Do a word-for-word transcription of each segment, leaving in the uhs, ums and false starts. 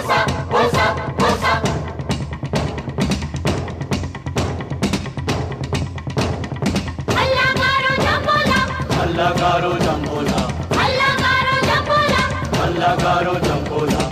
bosa, bosa, bosa. Allah karo jambola, Allah karo jambola, Allah karo jambola, Allah karo jambola.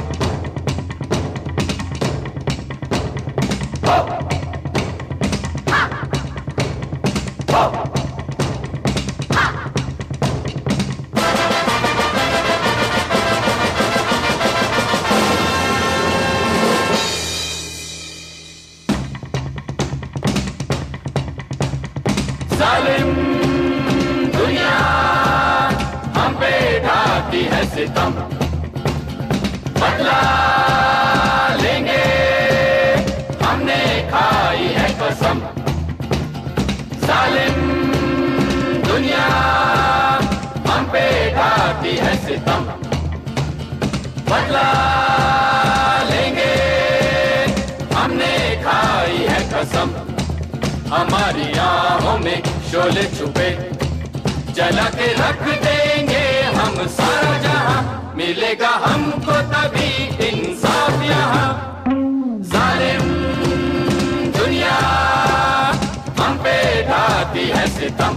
जालिम दुनिया हम पे ढाती है सितम, बदला लेंगे हमने खाई है कसम। जालिम दुनिया हम पे ढाती है सितम, बदला लेंगे हमने खाई है कसम। हमारी आँखों में शोले छुपे जला के रख देंगे हम सारा जहां, मिलेगा हमको तभी इंसाफ यहाँ। जालिम दुनिया हम पे ढाती है सितम,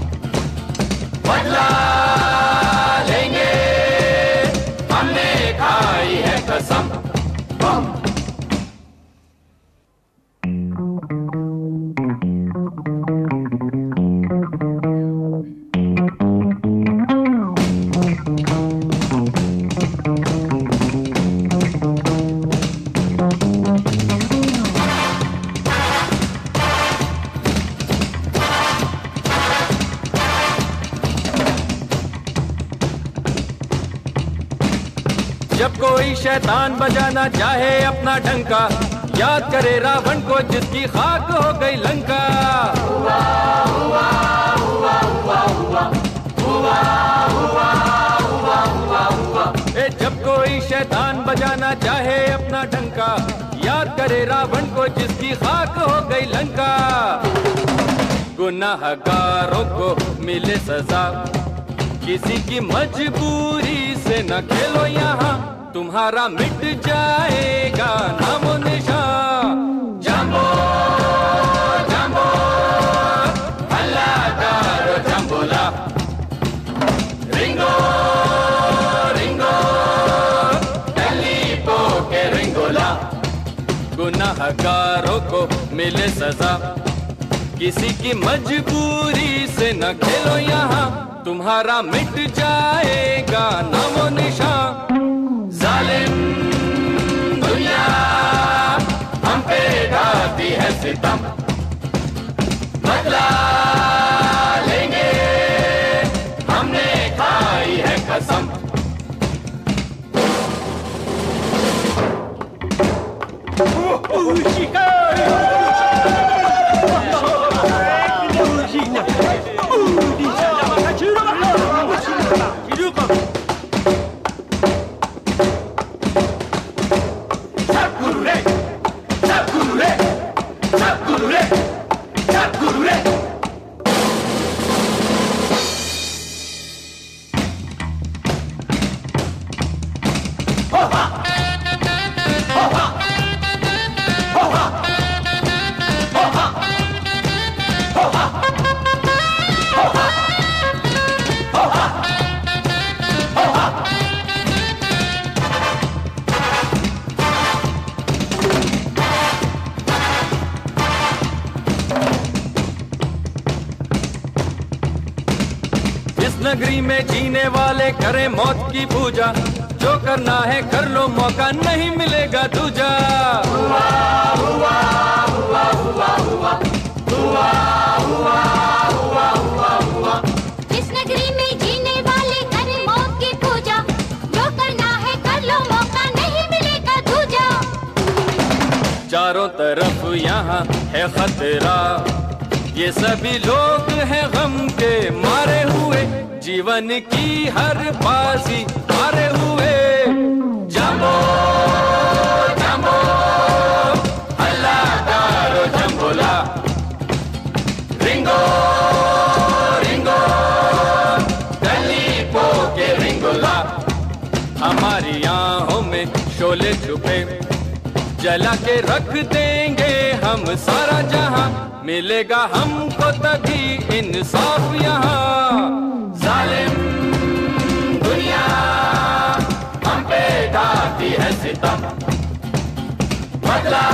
बदला लेंगे हमने खाई है कसम। बम जब कोई शैतान बजाना चाहे अपना डंका, याद करे रावण को जिसकी खाक हो गई लंका। हुआ हुआ हुआ हुआ हुआ हुआ हुआ हुआ हुआ हुआ। ए जब कोई शैतान बजाना चाहे अपना डंका, याद करे रावण को जिसकी खाक हो गई लंका। गुनाहगारों को मिले सजा, किसी की मजबूरी से न खेलो यहाँ, तुम्हारा मिट जाएगा नामो निशान। जंबो जंबो अल्लाह करो जंबोला, रिंगो रिंगो दिल्ली पो के रिंगोला। गुनाहगारों को मिले सजा, किसी की मजबूरी से न खेलो यहाँ, तुम्हारा मिट जाएगा नामो निशान। जालिम दुनिया हम पे ढाती है सितम, बदला लेंगे हमने खाई है कसम। नगरी में जीने वाले करें मौत की पूजा, जो करना है कर लो मौका नहीं मिलेगा दूजा। हुआ हुआ हुआ हुआ हुआ हुआ हुआ हुआ हुआ हुआ। इस नगरी में जीने वाले करें मौत की पूजा, जो करना है कर लो मौका नहीं मिलेगा दूजा। चारों तरफ यहाँ है खतरा, ये सभी लोग हैं गम के मारे हुए, जीवन की हर बाजी हारे हुए। जंबो जंबो अल्लाह करो जंबोला, रिंगो रिंगो गली पो के रिंगोला। हमारी आँखों में शोले छुपे जला के रख देंगे हम सारा जहां, मिलेगा हमको तभी इंसाफ यहाँ। जालिम दुनिया हम पे ढाती है सितम, बदला